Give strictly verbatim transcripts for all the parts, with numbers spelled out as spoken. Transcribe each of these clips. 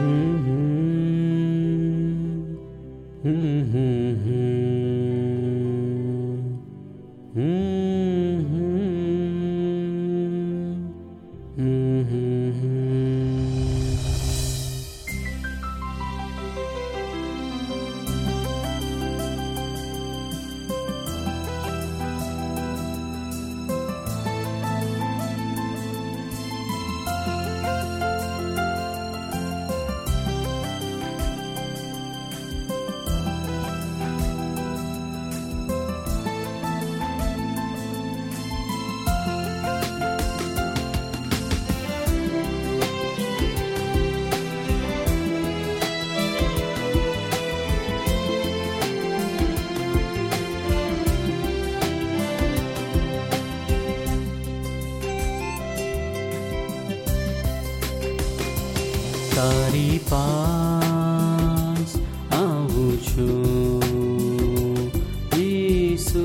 તારી પાસ આવું છું ઈસુ,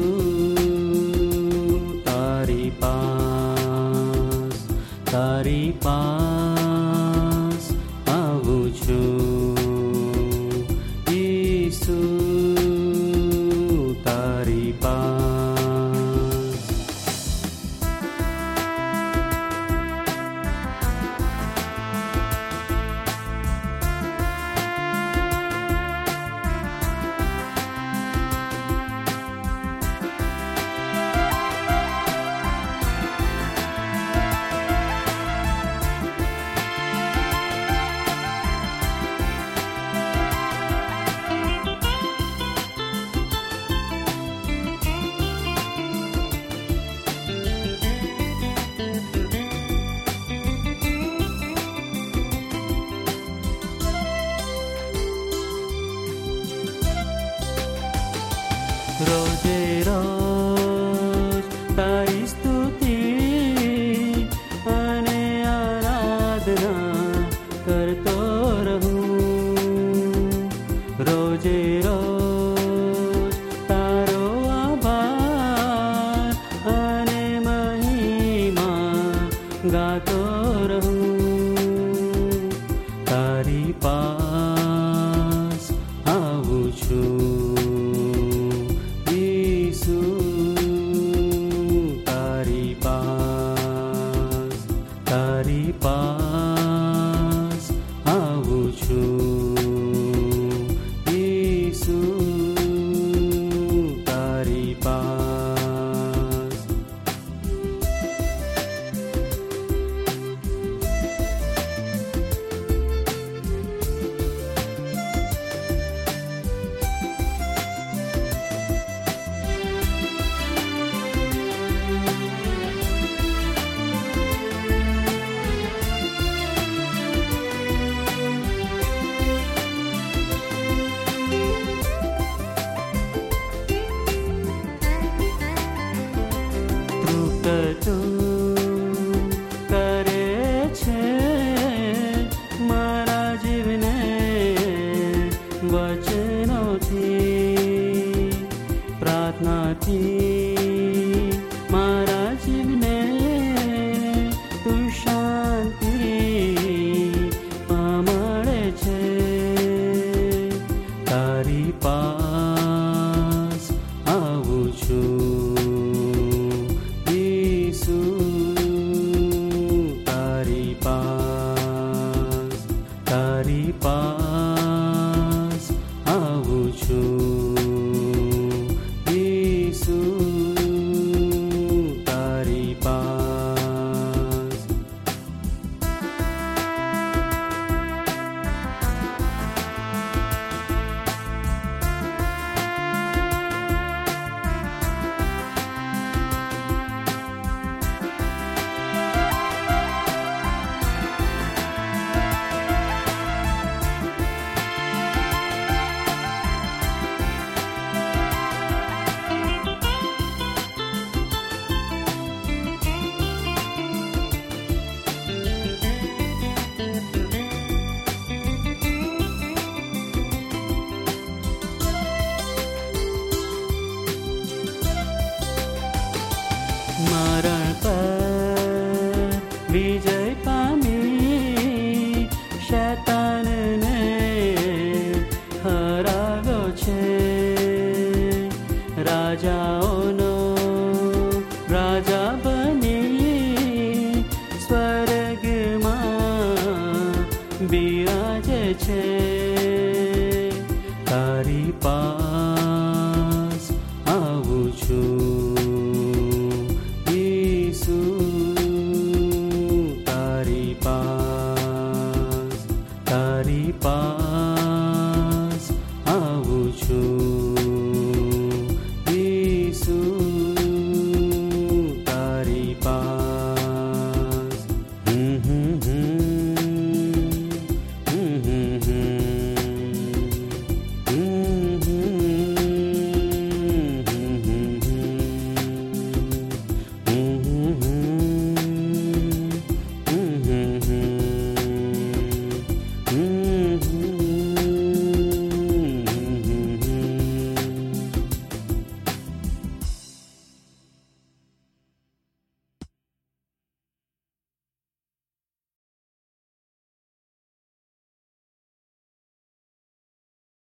તારી પાસ તારી પાસ આવું છું ઈસુ, તારી પાસ. રોજે રોજ તારી સ્તુતિ અને આરાધના કરતો રહું, રોજે રોજ તારો આભાર અને મહિમા ગાતો રહું, તારી પાસ આવું છું ઈસુ, તારી પાસ તારી પાસ આવું છું ઈસુ, તારી પાસ. કરે છે મારા જીવને વચનોથી, પ્રાર્થનાથી મારા જીવને તું શાંતિ મળે છે, તારી પાસ આવું છું ઈસુ, તારી પાસ તારી પાસ આવું છું ઈસુ, તારી પાસ. ગાજે છે, તારી પાસ આવું છું ઈસુ, તારી પાસ તારી પાસ આવું છું.